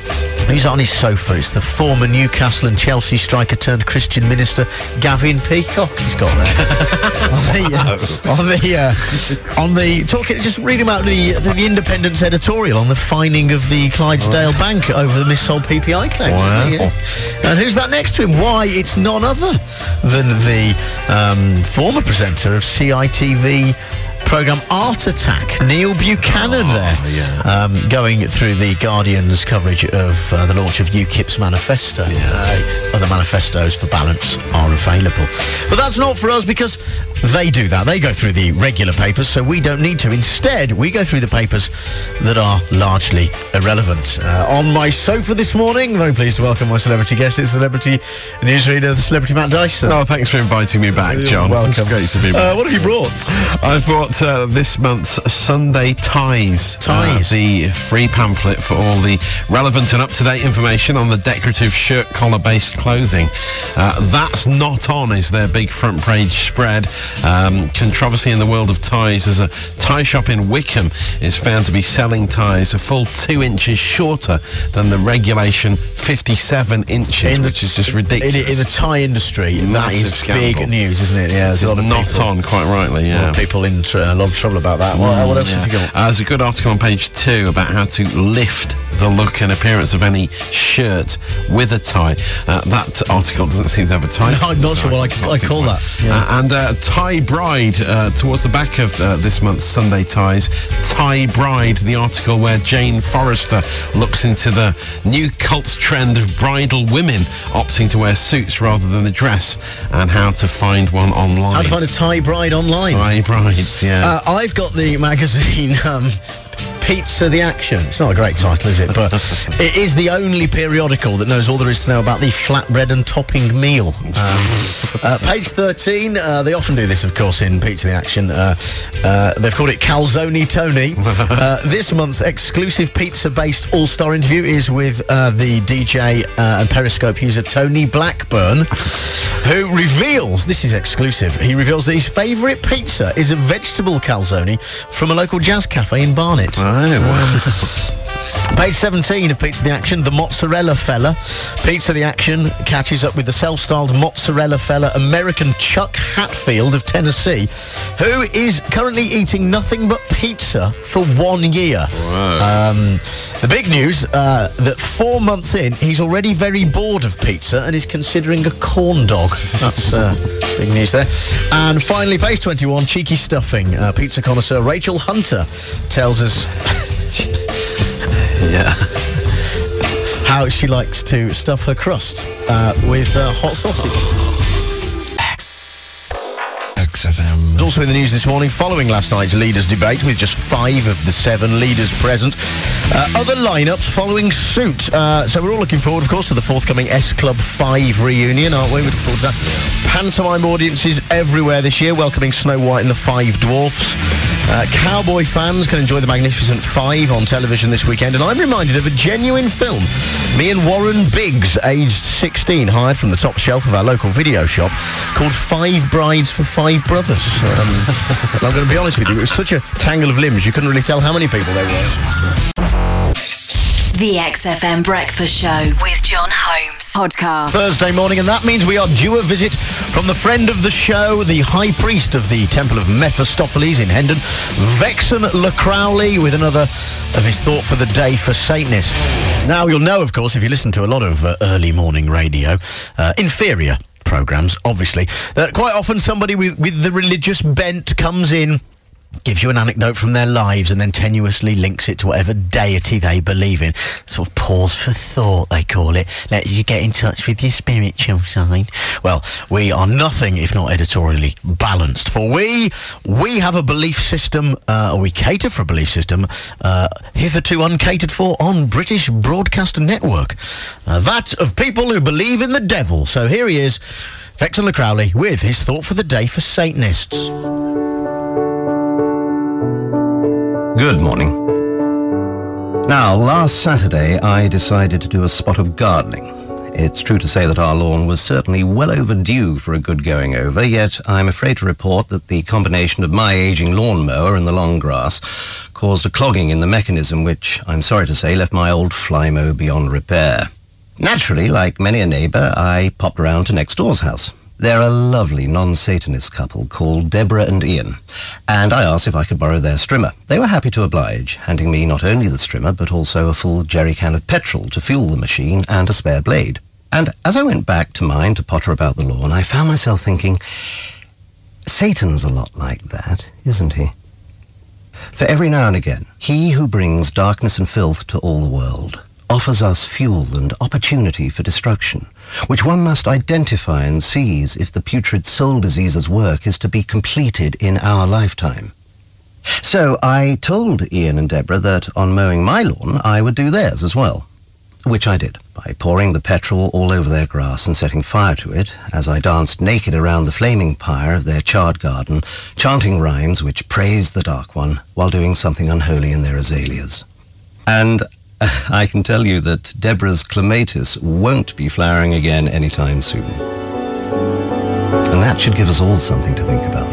Who's on his sofa? It's the former Newcastle and Chelsea striker turned Christian minister, Gavin Peacock. He's got there. on the, uh, on the, uh, on the, talking, just read him out the, the, the Independent's editorial on the fining of the Clydesdale oh. Bank over the missold P P I claims. Wow. Yeah. And who's that next to him? Why, it's none other than the um, former presenter of C I T V programme Art Attack, Neil Buchanan oh, there, yeah. um, going through the Guardian's coverage of uh, the launch of UKIP's manifesto. Yeah. Uh, other manifestos for balance are available. But that's not for us because they do that. They go through the regular papers, so we don't need to. Instead, we go through the papers that are largely irrelevant. Uh, on my sofa this morning, very pleased to welcome my celebrity guest. It's celebrity newsreader, the celebrity Matt Dyson. Oh, thanks for inviting me back, John. You're welcome. It's great to be back. Uh, what have you brought? I've brought Uh, this month's Sunday Ties. Ties. Uh, the free pamphlet for all the relevant and up-to-date information on the decorative shirt collar-based clothing. Uh, that's not on is their big front page spread. Um, controversy in the world of ties as a tie shop in Wickham is found to be selling ties a full two inches shorter than the regulation fifty-seven inches, the, which is just ridiculous. In, in the tie industry, Massive that is scandal. big news, isn't it? Yeah, there's a lot of not people, on, quite rightly, yeah. A lot of people in tr- a lot of trouble about that. What, what else yeah. have you got? Uh, there's a good article on page two about how to lift the look and appearance of any shirt with a tie. Uh, that article doesn't seem to have a title. No, I'm not sure what I, I call that. Yeah. Uh, and uh, Tie Bride, uh, towards the back of uh, this month's Sunday Ties, Tie Bride, the article where Jane Forrester looks into the new cult trend of bridal women opting to wear suits rather than a dress and how to find one online. How to find a tie bride online. Tie Bride, yeah. Uh, I've got the magazine um, Pizza the Action. It's not a great title, is it? But it is the only periodical that knows all there is to know about the flatbread and topping meal. Um, uh, page thirteen, uh, they often do this, of course, in Pizza the Action. Uh, uh, they've called it Calzone Tony. Uh, this month's exclusive pizza-based all-star interview is with uh, the D J uh, and Periscope user Tony Blackburn, who reveals, this is exclusive, he reveals that his favourite pizza is a vegetable calzone from a local jazz cafe in Barnet. Oh, wow. Page seventeen of Pizza the Action, the Mozzarella Fella. Pizza the Action catches up with the self-styled Mozzarella Fella American Chuck Hatfield of Tennessee, who is currently eating nothing but pizza for one year. Wow. Um, the big news, uh, that four months in, he's already very bored of pizza and is considering a corn dog. That's uh, big news there. And finally, page twenty-one, cheeky stuffing. Uh, pizza connoisseur Rachel Hunter tells us... Yeah. how she likes to stuff her crust uh, with uh, hot sausage. X. X F M. Also in the news this morning, following last night's leaders debate with just five of the seven leaders present, uh, other lineups following suit. Uh, so we're all looking forward, of course, to the forthcoming S Club five reunion, aren't we? We're looking forward to that. Pantomime audiences everywhere this year, welcoming Snow White and the Five Dwarfs. Uh, cowboy fans can enjoy the Magnificent Five on television this weekend, and I'm reminded of a genuine film me and Warren Biggs, aged sixteen, hired from the top shelf of our local video shop, called Five Brides for Five Brothers. Um, I'm going to be honest with you, it was such a tangle of limbs, you couldn't really tell how many people there were. The X F M Breakfast Show with John Holmes. Podcast. Thursday morning, and that means we are due a visit from the friend of the show, the high priest of the Temple of Mephistopheles in Hendon, Vexen Le Crowley, with another of his thought for the day for Satanists. Now, you'll know, of course, if you listen to a lot of uh, early morning radio, uh, inferior programmes, obviously, that quite often somebody with, with the religious bent comes in, gives you an anecdote from their lives and then tenuously links it to whatever deity they believe in. Sort of pause for thought, they call it. Let you get in touch with your spiritual side. Well, we are nothing if not editorially balanced. For we, we have a belief system, uh, or we cater for a belief system, uh, hitherto uncatered for on British Broadcaster Network. Uh, that of people who believe in the devil. So here he is, Vexen Le Crowley, with his thought for the day for Satanists. Good morning. Now, last Saturday, I decided to do a spot of gardening. It's true to say that our lawn was certainly well overdue for a good going over, yet I'm afraid to report that the combination of my ageing lawnmower and the long grass caused a clogging in the mechanism which, I'm sorry to say, left my old Flymo beyond repair. Naturally, like many a neighbour, I popped round to next door's house. They're a lovely non-Satanist couple called Deborah and Ian, and I asked if I could borrow their strimmer. They were happy to oblige, handing me not only the strimmer but also a full jerry can of petrol to fuel the machine and a spare blade. And as I went back to mine to potter about the lawn, I found myself thinking, Satan's a lot like that, isn't he? For every now and again, he who brings darkness and filth to all the world offers us fuel and opportunity for destruction, which one must identify and seize if the putrid soul disease's work is to be completed in our lifetime. So I told Ian and Deborah that on mowing my lawn, I would do theirs as well, which I did by pouring the petrol all over their grass and setting fire to it as I danced naked around the flaming pyre of their charred garden, chanting rhymes which praised the Dark One while doing something unholy in their azaleas. And I can tell you that Deborah's clematis won't be flowering again anytime soon. And that should give us all something to think about.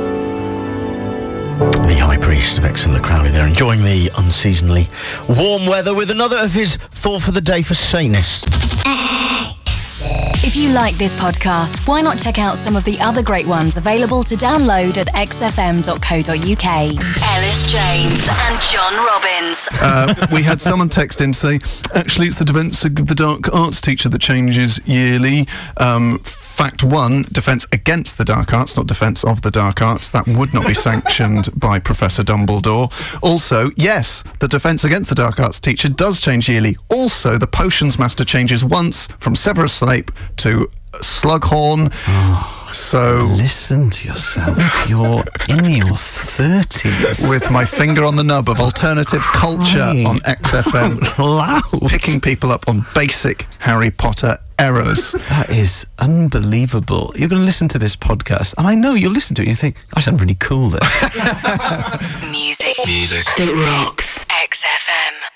The High Priest of Exon Crowley there, enjoying the unseasonably warm weather with another of his Thought for the Day for Satanists. If you like this podcast, why not check out some of the other great ones available to download at x f m dot co dot u k. Ellis James and John Robbins. Uh, we had someone text in to say, actually, it's the Defence of the Dark Arts teacher that changes yearly. Um, fact one, Defence Against the Dark Arts, not Defence of the Dark Arts. That would not be sanctioned by Professor Dumbledore. Also, yes, the Defence Against the Dark Arts teacher does change yearly. Also, the Potions Master changes once from Severus Snape to Slughorn. Oh, so listen to yourself. You're in your thirties. With my finger on the nub of alternative culture on X F M. Loud. Picking people up on basic Harry Potter errors. That is unbelievable. You're going to listen to this podcast, and I know you'll listen to it and you think, I sound really cool there. Music. Music. That rocks. X F M.